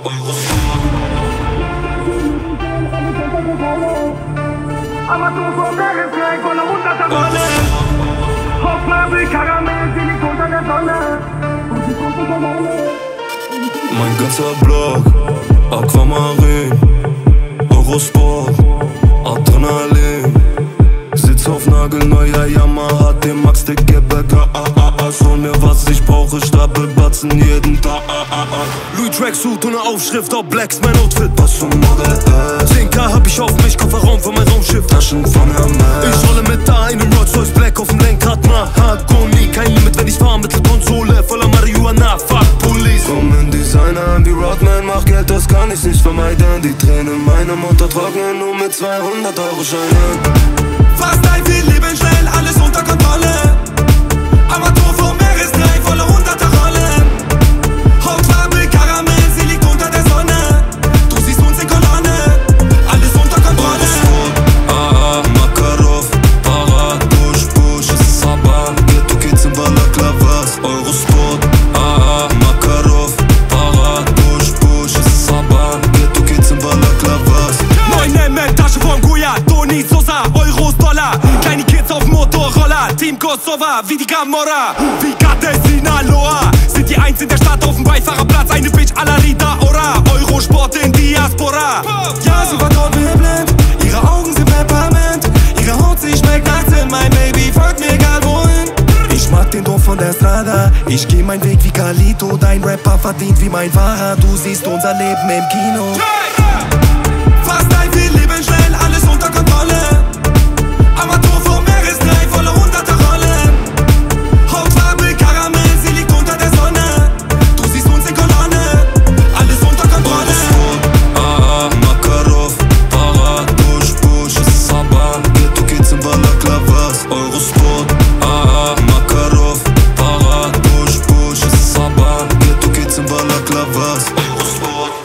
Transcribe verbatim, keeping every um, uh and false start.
Aber du vom Bergesberg von der hunderter Rolle. Hopfnabel, Karamell, sie liegt unter der Sonne. Mein ganzer Block, Aquamarin, Eurosport, Adrenalin. Sitz auf nagelneuer Yamaha, dem Max der Gebäcker, ah, ah, ah. Hol mir was ich brauche, Stapelbatzen jeden Tag, ah, ah, ah. Louis Tracksuit und ne Aufschrift auf Blacks, mein Outfit, was zum Model ist. zehn K hab ich auf mich, Kofferraum für mein Raumschiff, Taschen von Hermes. Ich rolle mit da einem Rolls Royce Black auf dem Lenkrad, Mahagoni. Kein Limit, wenn ich fahr, Mittelkonsole voller Marihuana, fuck Police. Komm in Designer wie Rodman, mach Geld, das kann ich nicht vermeiden. Die Tränen meiner Mutter trocknen nur mit zweihundert Euro Scheinen. Fast ein viel Leben schnell, alles unter Kontrolle. Amateur vom Meeresdreieck, volle hunderter Rollen. Hautfarbe, Karamell, sie liegt unter der Sonne. Du siehst uns in Kolonne, alles unter Kontrolle. Ah, ah, Makarov, Para, Push, Push, es ist Saban. Ghetto Kids im Balaklavas, Eurosport. Ah, ah, Makarov, Para, Push, Push, es ist Saban. Ghetto Kids im Balaklavas. neun M L, Tasche vom Guya, Toni Sosa, Euros, Dollar. Kleine Kids auf Motorroller, Team Kosova, wie die Camorra, wie Kate Sinaloa. Sind die Eins in der Stadt auf dem Beifahrerplatz, eine Bitch à la Rita Ora. Eurosport in Diaspora. Ja, sie vertraut mir blind, ihre Augen sind Peppermint. Ihre Haut, sie schmeckt nach Zinn, mein Baby folgt mir egal wohin. Ich mag den Druck von der Strada, ich geh meinen Weg wie Carlito. Dein Rapper verdient wie mein Fahrer, du siehst unser Leben im Kino. Fast ein viel Leben schnell, alles unter Kontrolle. Amateur vom Meeresdreieck, volle hunderter Rollen. Hautfarbe, Karamell, sie liegt unter der Sonne. Du siehst uns in Kolonne, alles unter Kontrolle. Ah, ah, Makarov, Para, Push, Push, es ist Saban. Ghetto Kids im Balaklavas, Eurosport. Ah, ah, Makarov, Para, Push, Push, es ist Saban. Ghetto Kids im Balaklavas, Eurosport.